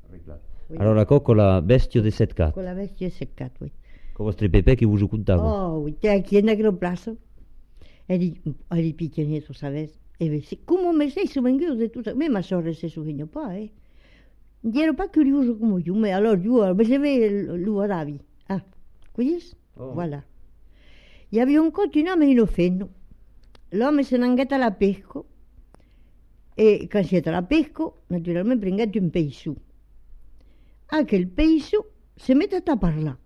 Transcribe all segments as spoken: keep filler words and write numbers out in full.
Oui. Alors la coccola bestia de setcat. Con la bestia de setcat, oui. Con vostri Pepe che vos contavo. Oh, oui, te aquí en aquel plazo. Eri, eri pequeñito, ¿sabes? E vesi, como me sei souvenir de tout ça? Mais ma soeur se souvient pas, eh? N'ero pas curioso como yo, mais alors yo, je vais lo arabi. Ah, coglies? Oh. Voilà. Hi havia un continu mais innocent. L'home se n'angueta a la pesca e quan siete la pesca, naturalment prenguet un peixo. Aquel peixo se metet a parlar.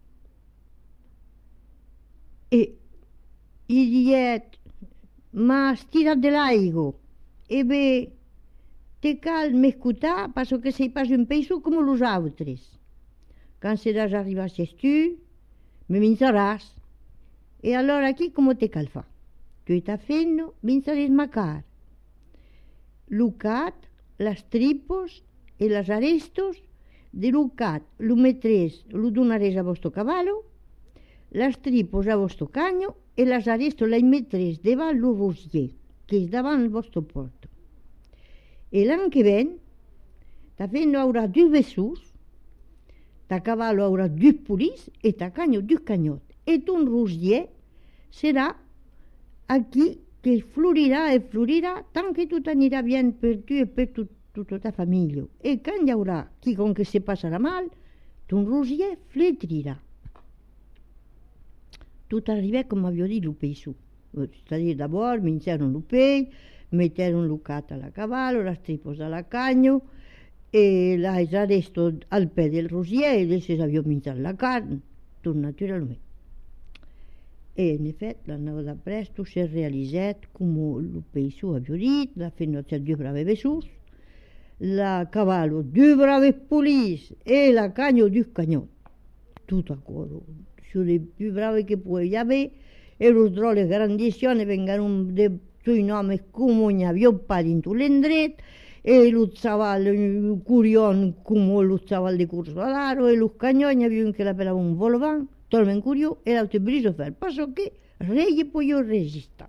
E i diet, m'has tirat de l'aigua. E bé, te cal m'escutar, parce que sei pas un peixo com los altres. Quand seràs arribasses tu, me menjaràs. E allora aquí com te cal fa? Tu ets fent, menjaràs macar. Lucat, les tripos e les arestos de lucat, lo metrés, lo donarés a vostre cavallo, les tripos a vostre canyo e les arestos les metrés davant lo rosier, que és davant el vostre porto. E l'any que ven, ta fent haurà dos bessos, ta cavallo haurà dos pulis e ta canyo dos canyot. E ton rosier serà aquí que florirà e florirà tant que tot anirà bien per tu e per tu, tota ta família. E quan hi haurà qui com que se passarà mal, ton rosier fletrirà. Tot arriba com havia dit el peixo. C'est-à-dire d'abord menjaron el peix, metieron el cat a la cavallo, les tripos a la canyo, e les arestos al peu del rosier, i ells havien menjat la carn, tot naturalment. E en effet, la nau de presto s'ha realitzat com el peixo havia dit, la fenotxa dos braves bessos, la cavallo dos braves polis e la canyo dos canyot. Tot a coro. Sono le più brave che puoi avere, e los droles grandissimi vengono de sui nomi come ne aveva pas dintre l'endret, e lo chaval curión como lo chaval de curso d'aro, e los canyons havia un que la pelava un volvant, totalment curiós, e l'altre briso fer, passo que rei poio resistar.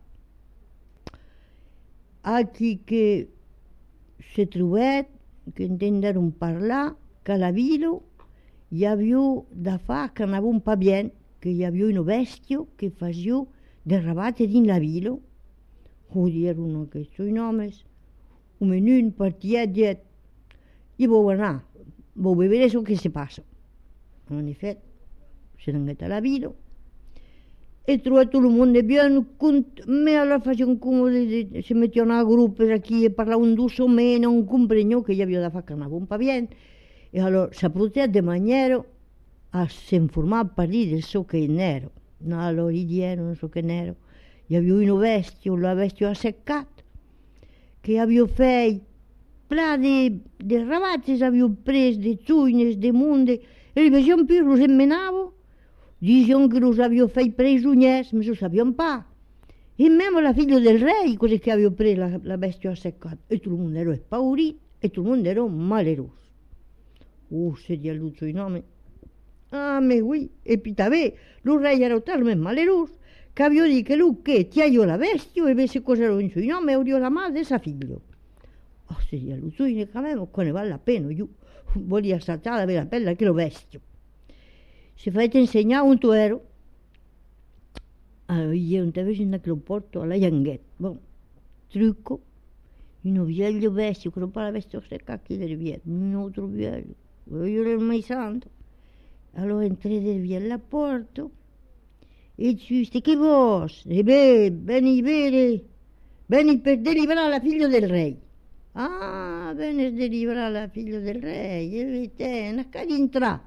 Aquí que se trobat, que entenderon parlar, que a la vila hi havia de fa que anava un pa bien, que hi havia una bèstia que facia de rabate dins la vila. Ho dieron aquests nomes, un menú partiet jet, i vau anar, vau veure això que se passa. En effet, se n'han anat a la vila, he trobat tot el món de bien, me allò facien com de, se metien a grupos aquí, parlaven dulcemente, non comprenyo que hi havia de fa que anava un pa bien, e allora s'approfitat de maniera a s'informar per dir del so che n'era. No, allora gli dieron so che n'era. Hi havia una bestia, la bestia ha seccat, che havia fet pla de, de rabates, havia pres de zugnes, de munde, e li veiam più, los emmenava, dicevano che los havia fet presugners, ma lo sappiamo pa. E memo la figlia del re, così che aveva preso la, la bestia ha seccat, e tutto il mondo era spaurito, e tutto il mondo era maleroso. Uh, se dia l'uso i nomi. Ah, me oui, e puis també, lo rei era talment malerós, que havia dit que lo que ti io la bestia, e vese cosa era un suo nome, hauria la madre de sa figlio. Oh, se dia l'uso i nomi, che ne vale la pena, io volia saltare per la pelle che lo bestio. Si fate insegnare un tuero, allora io non ti avevo in aquel porto alla Ianghetta, bon, trucco, un vieglio bestio, che non parla bestio, se cacchi del vieglio, un altro vieglio, io ero mai santo. Allora entré del via alla porta e disse che vos, e beh, veni bene, veni per deliberare la figlia del re. Ah, veni per deliberare la figlia del re, e vedete, una casa entrare.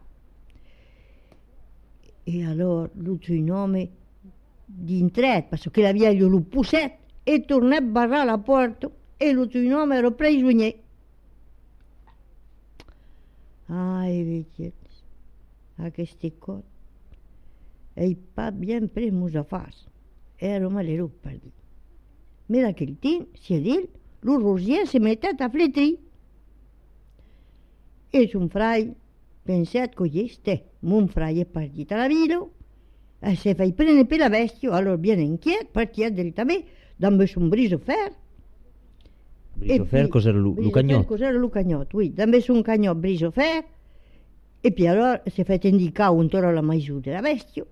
E allora lo suo nome di intret, perché la via lo pusset, e tornò a barrare la porta, e lo suo nome era prisonier. Ah, e vedete, aquesta cosa, e pas bien pres mos a fas, era malerut per dir. Mira aquell temps, si a dir, lo rosier se metet a fletrir. És un frai, pensat que este, mon frai è partito alla vila, e se fai prendere per la bestia, allora bien inquiet, partia direttamente, dambe un briso fer. Briso fer, cos'era lo cagnot? Cos'era lo cagnot, oui, dambe un cagnot briso fer, E poi allora si è fatto indicare un toro alla maisù della bestia.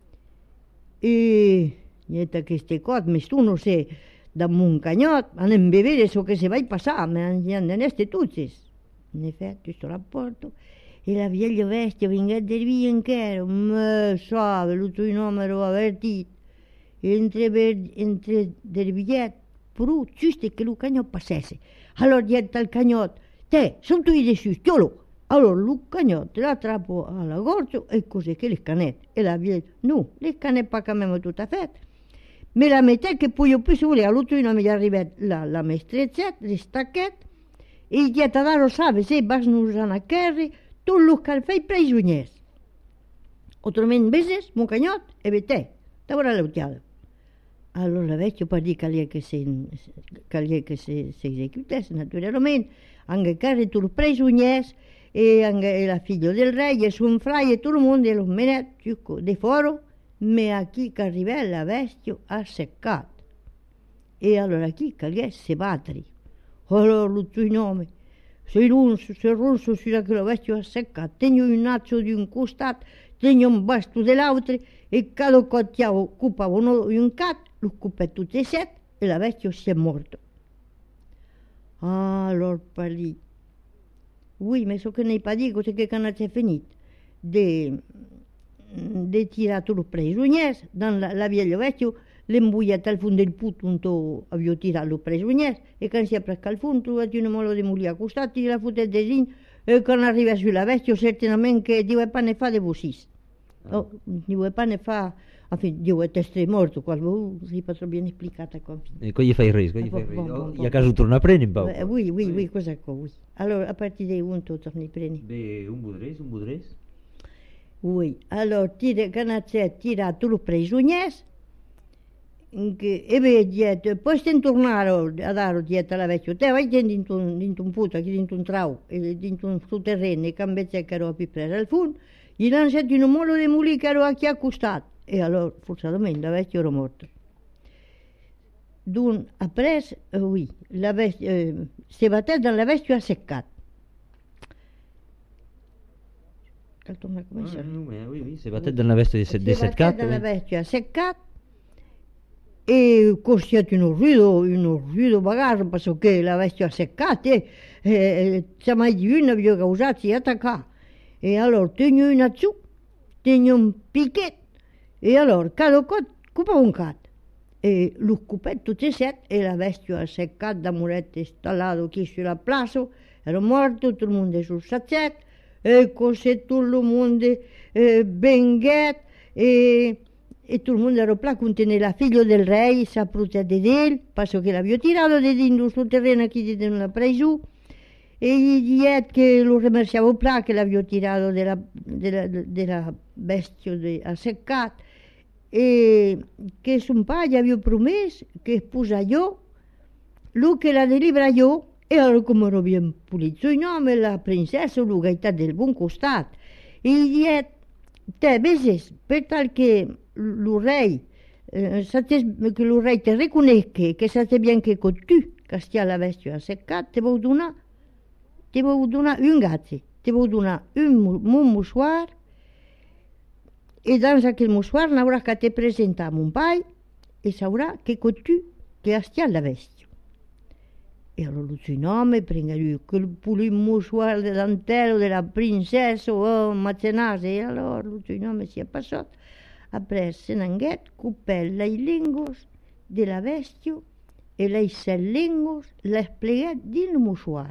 E niente che queste cose, ma tu non sei da un cagnotto, ma non vedere ciò che si va a passare, ma non è tutti. In effetti, questo rapporto, e la vecchia bestia venga a dire via in chiaro, ma sa, il tuo nome ero avvertito, entre, entre del biglietto, però giusto che il cagnotto passasse. Allora dietro al cagnotto, te, sono tu i su, stiolo. Allora il cagnotto la trappo alla gorgia e così che le canette. E la vecchia, no, le canette pas quand même tutta fatta. Me la mettait che poi io più si voleva, l'altro non mi arriva la, la mestrezzetta, le stacchette, e il dietadaro sa, se vas non usare a carri, tu lo fai prigionieri. Autrement beses, mon cagnot, e vete, t'avrà l'utiale. Allora la vecchia per dire che lei che si, che lei che si, si esecutasse, naturalmente, anche carri tu lo prigionieri, e anche la figlia del re, e suo fratello, e tutto il mondo, e lo menette, di foro, ma a chi che arriva la bestia ha seccato. E allora chi che lei si batteri. Allora il tuo nome, se ronzo, se ronzo sulla che la bestia ha seccato, tengo un naccio di un costato, tengo un basto dell'altro, e cada cottiavo occupava un cat, lo occupava tutti e sette, e la bestia si è morta. Allora parli. Oui, mais ce que n'est pas dit, c'est que quand on a fini de, de tirar tous les prisonniers, dans la, la vieille vecchia, l'embouillat al fond del put on havia tirat els prisonniers, e quan s'hi ha prescat al fond, trobat una mola de molí al costat, i la fotet de dins, e quan arriba su la vecchia, certament que diu pa ne fa de vossis. Oh, diu pa ne fa, en fi, diu è testre morto, qualcuno si pot ben explicata com. E coi fai res, coi fai res. I a caso torna a prendere, Pau? Oui, oui, oui, cosa co, oui. Allora, a partir di un tu torni a prendere. Beh, un budrés, un budrés. Oui, allora, tira, quand c'è tira tu lo prisonniers, che, e vedi, poi stai tornare a dare dietro alla vecchia, te vai dentro un puto, dentro un trau, e dentro un suo terreno, e cambia che ero più preso al fondo, gli lanciati un molo di mulì che ero a chi accostato, e allora, forzatamente, la vecchia era morta. D'un, après, euh, oui, la vecchia, eh, si battè dalla vecchia seccata. Come ah, oui, oui, si battè dalla vecchia seccata. Si dalla vecchia seccata, e costiato un ruido, un ruido bagaglio, perché la vecchia seccata, e eh, se mai di una aveva causato si attaccare. E allora tengo una su, tengo un picchetto, e allora cada cot cupa un cat. E lo cupet tutti e sette, e la bestia seccata da murette installato qui sulla plaza, era morto, tutto il mondo sul saccetto, e così tutto il mondo eh, benguet, e, e tutto il mondo era là contenere la figlia del re, saputa di lui, perché l'aveva tirato di dentro sul terreno che non l'ha preso, e gli diet che lo rimerciavo là, che l'aveva tirato della, della, della bestia de, a seccato, e che suo padre aveva promesso che sposa io, lui che la delibera io, e allora come ero ben pulito il nome, la princessa, lui che è del buon costato, e gli diet, te vedi, per tal che il re, eh, che il re ti riconosce che sei bien che con tu, che stia la bestia seccata, ti vuoi donare, ti vuoi donare un gatto, ti vuoi donare un, un mouchoir, e dans aquel mouchoir n'aurà que te presentar mon pai, e saurà che con tu, che stia la bestia. E allora il suo nome prende lui quel pulito mouchoir de dentelle della princessa, oh, macenase, e allora il suo nome si è passato. Après, se n'anguet, coupait les lingots de la bestia, e les sept lingots les pliait dans le mouchoir.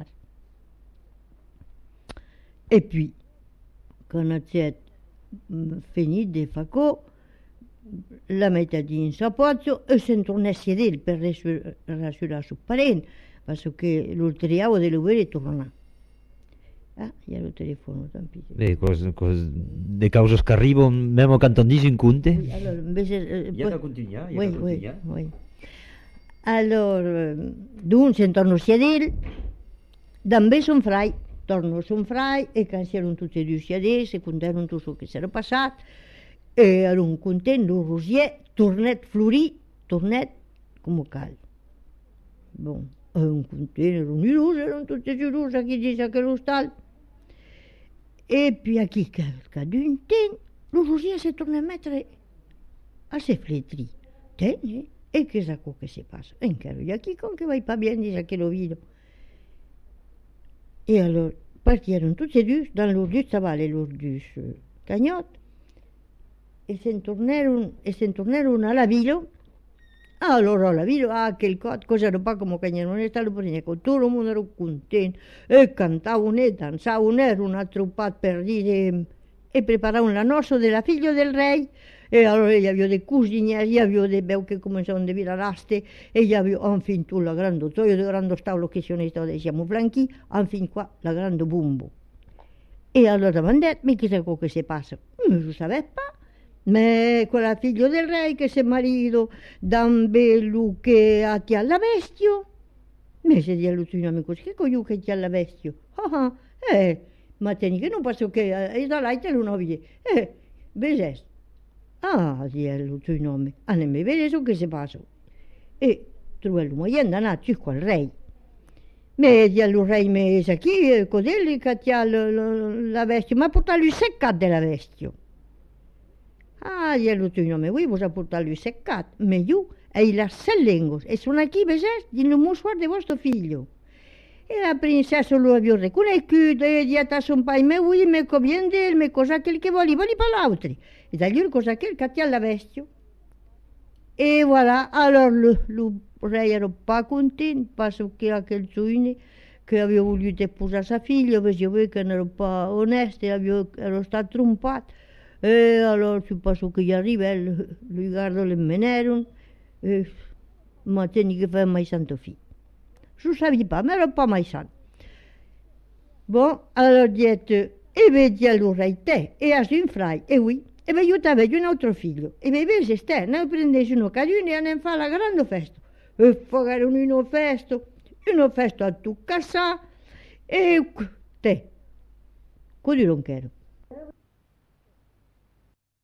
Et puis, quand on a fini de faire quoi, la mettait dans sa poche e se tornait a sedere per rassurare suo parente, perché lo triavo delle uvere e tornava. Ah, il y a le telefono, tant pis. Beh, cos, cos, de causes que arriben, même quand on dit un conte. Oui, alors, invece, eh, hi ha que continuar, hi ha oui, que oui, continuar. oui. Allora, d'un se torna a sedere, també son frai, torna a son frai, e quan s'erano tutti e due sedere, se contano tutto ciò che s'era passat, e erano contenti, lo rosier, tornet florir, tornet come cal. Bon. Un container, un illuso, erano tutti giurosi, chi dice che lo stal. Et puis aquí, qu'à d'un temps, lo Rosia se torna a mettre a se fletri. Tene, e che sa co che se passa? Encara, e aquí con che vai pa bien, dice che lo vido. E allora partieron tutti e due, dans lors deux chavales, lors deux cagnottes, e se tornarono, e se tornarono alla villa. Allora la villa, ah, quel cot, cosa non pa come che non è stato per niente, tutto il mondo era contento, e cantavano e danzavano, era una truppata per dire, e preparavano la nozze della figlia del re. E allora il y avait des cuisiniers, il y avait des beaux che cominciavano a dire raste, e il y avait enfin tout la grande toio, il grande tavolo che sono stati, siamo flanchi, enfin qua la grande bumbo. E allora mi hanno detto, ma che sa cosa che si passa? Non lo sapevo pas. Ma quella figlia del re che si è marito da un bello che ha ti alla vestio. Ma se di allucina amico, che coglio che ti alla vestio? Ah ah, eh, ma tieni che non posso che, e da là te lo novi, eh, beses. Ah, di allucina a me, a ne mi vede su che si passa. E trovai il moyen d'anar con il re. Ma di al re mi sa chi, codelli che ti ha la vestio, ma porta lui seccato della vestio. Ah, gli allucina a me, voi posso portare lui seccato, ma io e i lassellengos, e sono qui beses di non mostrar di vostro figlio. E la princessa lo aveva riconosciuto e gli ha dato un paio, ma lui mi conviene, ma cosa che che vuole, vuole per l'altro. E da gli cosa che che ti ha la vestio. E voilà, allora il re era pas contento, perché aquel suine che aveva voluto sposare sua figlia, vedeva che non era pas onesto, era stato trompato. E allora si passò che gli arriva, lui guarda le menerono, e ma tieni che fai mai santo figlio. Je ne savais pas, mais elle n'a pas mai santo. Bon, allora detto, e vedi allora te, e a un frai, e oui, e vedi io t'avevo un altro figlio, e vedi se ste, noi prendesi un'occasione e andiamo a fare la grande festa. E fare una festa, una festa a tu casa, e te, così non chiedo.